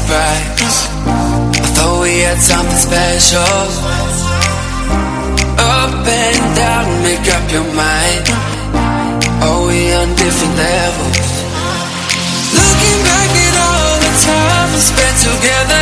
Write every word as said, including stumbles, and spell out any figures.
surprise. I thought we had something special. Up and down, make up your mind. Are we on different levels? Looking back at all the time we spent together,